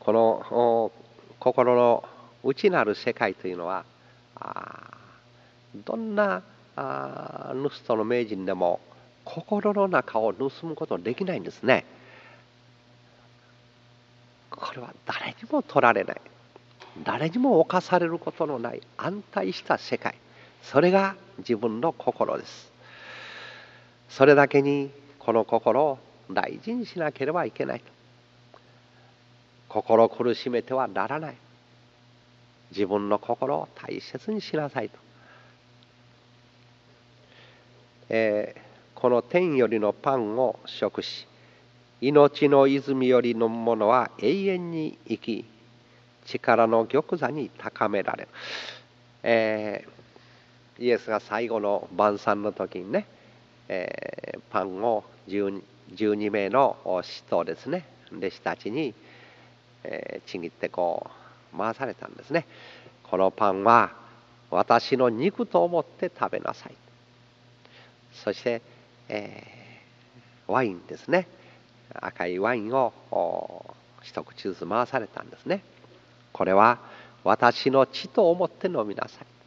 この心の内なる世界というのは、どんな盗人の名人でも心の中を盗むことはできないんですね。これは誰にも取られない、誰にも侵されることのない安泰した世界、それが自分の心です。それだけにこの心を大事にしなければいけないと。心を苦しめてはならない。自分の心を大切にしなさいと。この天よりのパンを食し、命の泉より飲むものは永遠に生き、力の玉座に高められる。イエスが最後の晩餐の時にね、パンを12名の使徒ですね、弟子たちに、ちぎってこう回されたんですね。このパンは私の肉と思って食べなさい。そして、ワインですね、赤いワインを一口ずつ回されたんですね。これは私の血と思って飲みなさい。